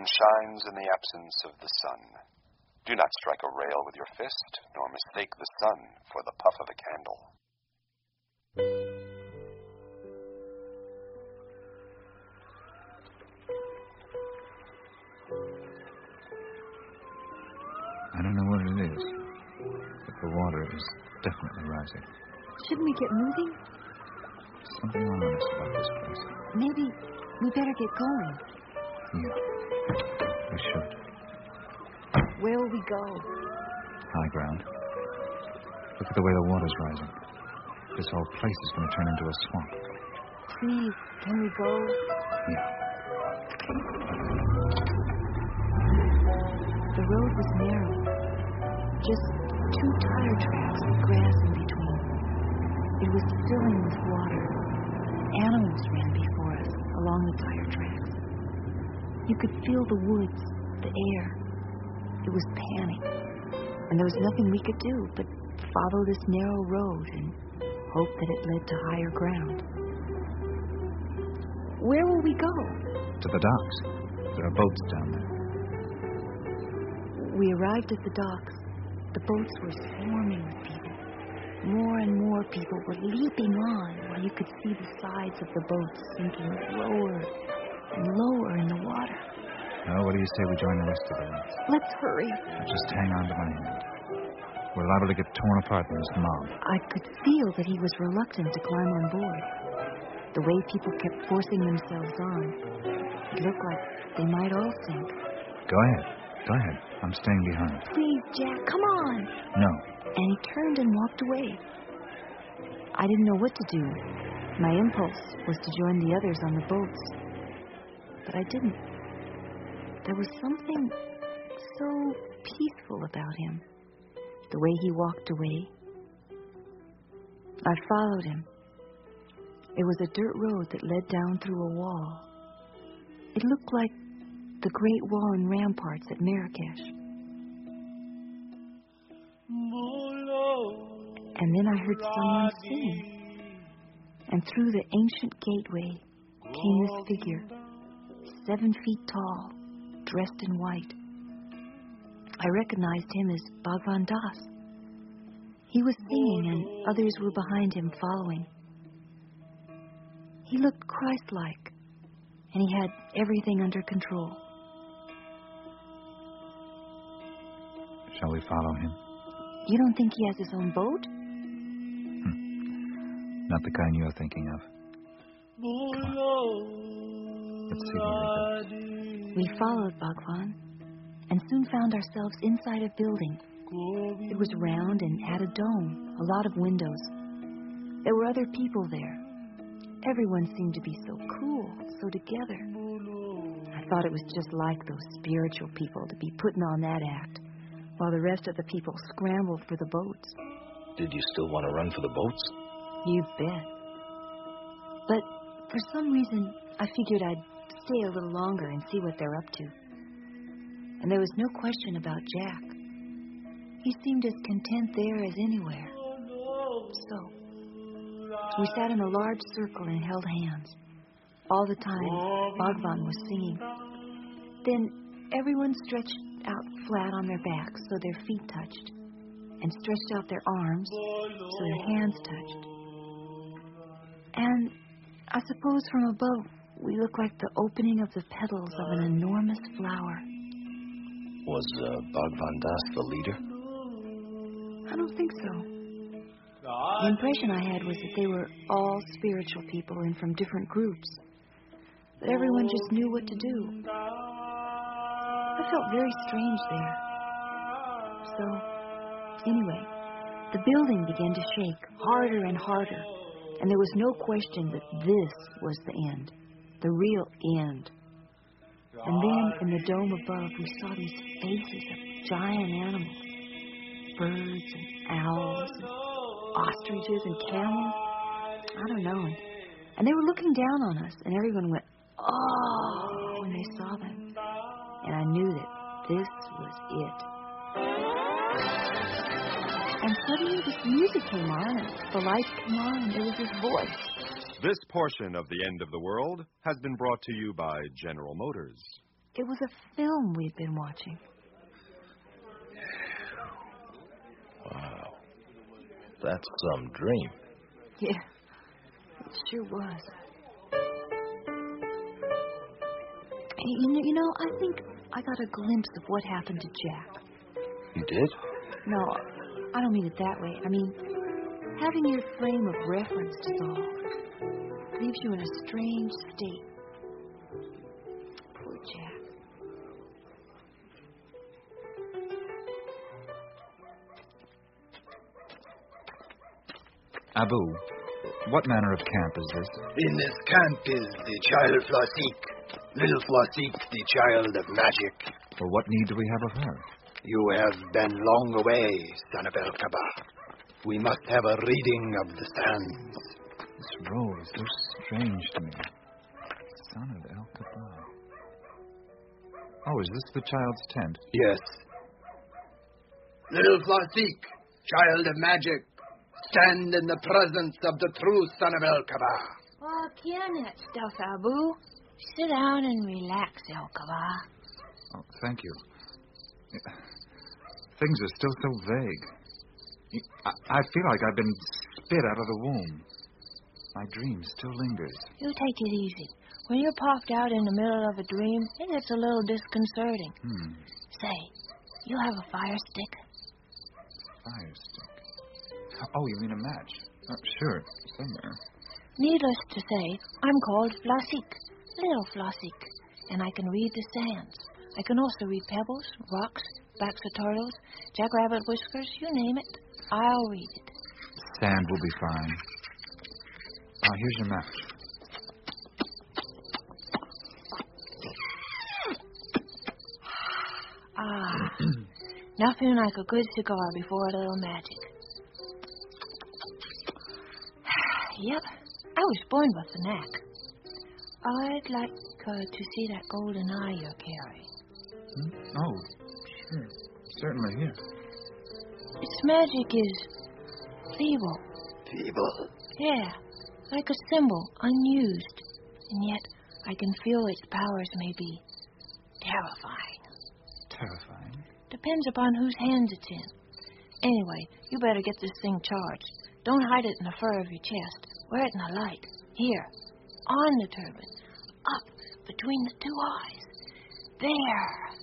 shines in the absence of the sun. Do not strike a rail with your fist, nor mistake the sun for the puff of a candle. I don't know what it is, but the water is definitely rising. Shouldn't we get moving? Something ominous about this place. Maybe we better get going. Yeah, we should. Where will we go? High ground. Look at the way the water's rising. This whole place is going to turn into a swamp. Please, can we go? Yeah. The road was narrow. Just 2 tire tracks with grass in between. It was filling with water. Animals ran before us along the tire tracks. You could feel the woods, the air. It was panic. And there was nothing we could do but follow this narrow road and hope that it led to higher ground. Where will we go? To the docks. There are boats down there. We arrived at the docks. The boats were swarming with people. More and more people were leaping on while you could see the sides of the boats sinking lower and lower in the water. Well, what do you say we join the rest of the rats? Let's hurry. Just hang on to my hand. We're liable to get torn apart in this mob. I could feel that he was reluctant to climb on board. The way people kept forcing themselves on, it looked like they might all sink. Go ahead. Go ahead. I'm staying behind. Please, Jack, come on. No. And he turned and walked away. I didn't know what to do. My impulse was to join the others on the boats. But I didn't. There was something so peaceful about him. The way he walked away. I followed him. It was a dirt road that led down through a wall. It looked like the Great Wall and ramparts at Marrakesh. And then I heard someone singing. And through the ancient gateway came this figure, 7 feet tall, dressed in white. I recognized him as Bhagwan Das. He was singing and others were behind him following. He looked Christ-like, and he had everything under control. Shall we follow him? You don't think he has his own boat? Not the kind you're thinking of. Come on. Let's see where he goes. We followed Bhagwan and soon found ourselves inside a building. It was round and had a dome, a lot of windows. There were other people there. Everyone seemed to be so cool, so together. I thought it was just like those spiritual people to be putting on that act, while the rest of the people scrambled for the boats. Did you still want to run for the boats? You bet. But for some reason, I figured I'd stay a little longer and see what they're up to. And there was no question about Jack. He seemed as content there as anywhere. So, we sat in a large circle and held hands. All the time, Bhagwan was singing. Then everyone stretched out flat on their backs so their feet touched, and stretched out their arms so their hands touched. And I suppose from above, we looked like the opening of the petals of an enormous flower. Was Bhagwan Das the leader? I don't think so. The impression I had was that they were all spiritual people and from different groups. That everyone just knew what to do. I felt very strange there. So, anyway, the building began to shake harder and harder. And there was no question that this was the end. The real end. And then, in the dome above, we saw these faces of giant animals. Birds and owls and ostriches and camels. I don't know. And they were looking down on us, and everyone went, "Oh," when they saw them. And I knew that this was it. And suddenly this music came on, and the lights came on, and there was this voice. This portion of The End of the World has been brought to you by General Motors. It was a film we'd been watching. Wow. That's some dream. Yeah, it sure was. You know, I think I got a glimpse of what happened to Jack. You did? No, I don't mean it that way. I mean, having your frame of reference dissolved leaves you in a strange state. Poor Jack. Abu, what manner of camp is this? In this camp is the child Flosik. Little Flosik, the child of magic. Well, what need do we have of her? You have been long away, son of El-Kaba. We must have a reading of the sands. This roll is so strange to me. Son of El-Kaba. Oh, is this the child's tent? Yes. Little Flosik, child of magic, stand in the presence of the true son of El-Kaba. Oh, can that stuff, Abu. Sit down and relax, El-Kaba. Oh, thank you. Things are still so vague. I feel like I've been spit out of the womb. My dream still lingers. You take it easy. When you're popped out in the middle of a dream, it gets a little disconcerting. Say, you have a fire stick? Fire stick? Oh, you mean a match? Sure, somewhere. Needless to say, I'm called Flosik, little Flosik, and I can read the sands. I can also read pebbles, rocks, backs of turtles, jackrabbit whiskers, you name it. I'll read it. Sand will be fine. Here's your match. Nothing like a good cigar before a little magic. Yep, I was born with the knack. I'd like to see that golden eye you're carrying. Oh, sure. Certainly, here. Its magic is feeble. Feeble? Yeah, like a symbol, unused. And yet, I can feel its powers may be terrifying. Terrifying? Depends upon whose hands it's in. Anyway, you better get this thing charged. Don't hide it in the fur of your chest. Wear it in the light. Here, on the turban. Up between the two eyes. There.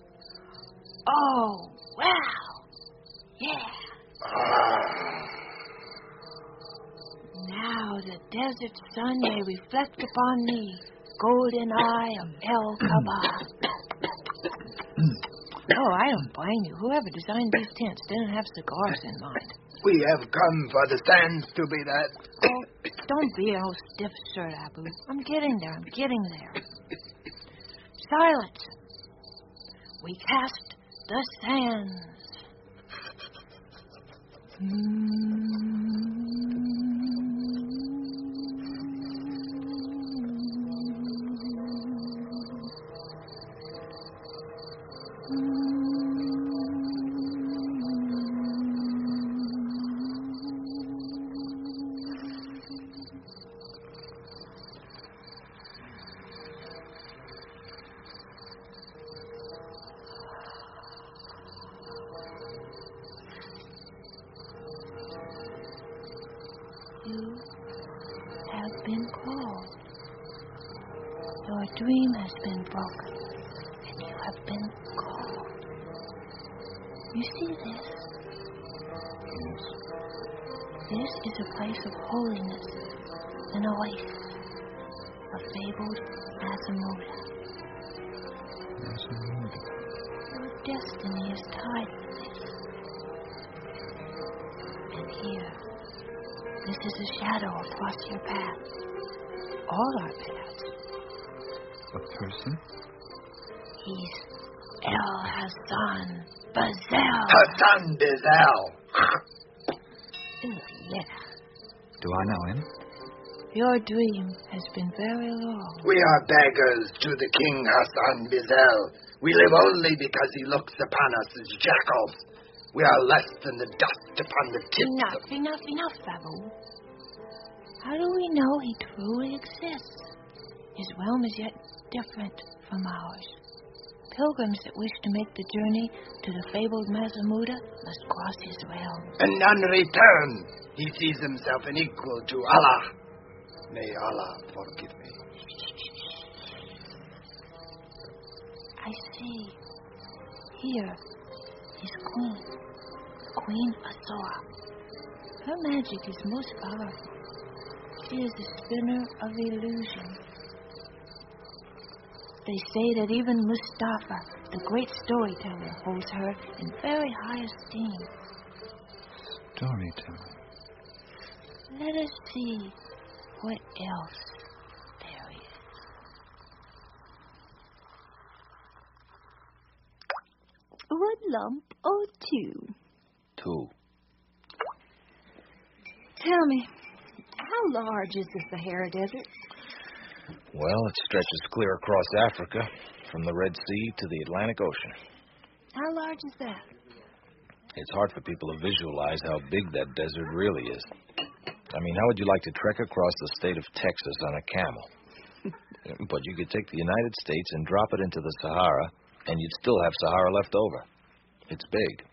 Oh, wow. Yeah. Now the desert sun may reflect upon me, golden eye of El-Kaba. Oh, I don't blame you. Whoever designed these tents didn't have cigars in mind. We have come for the sands to be that. Oh, don't be all stiff-shirt, Abu. I'm getting there. Silence. We cast the sands. You have been called. Your dream has been broken, and you have been called. You see this? Yes. This is a place of holiness, an oasis, a fabled Masamuda. Masamuda. Your destiny is tied to this. And here, this is a shadow across your path. All our paths. A person? He's El Hassan Bazel. Hassan Bazel. Yeah. Do I know him? Your dream has been very long. We are beggars to the king Hassan Bazel. We live only because he looks upon us as jackals. We are less than the dust upon the tips. Enough, Babu. How do we know he truly exists? His realm is yet different from ours. Pilgrims that wish to make the journey to the fabled Mazamuda must cross his realm. And on return, he sees himself an equal to Allah. May Allah forgive me. I see. Here is Queen Azora. Her magic is most powerful. She is the spinner of illusion. They say that even Mustafa, the great storyteller, holds her in very high esteem. Storyteller? Let us see what else there is. One lump or two? Two. Tell me, how large is the Sahara Desert? Well, it stretches clear across Africa, from the Red Sea to the Atlantic Ocean. How large is that? It's hard for people to visualize how big that desert really is. I mean, how would you like to trek across the state of Texas on a camel? But you could take the United States and drop it into the Sahara, and you'd still have Sahara left over. It's big.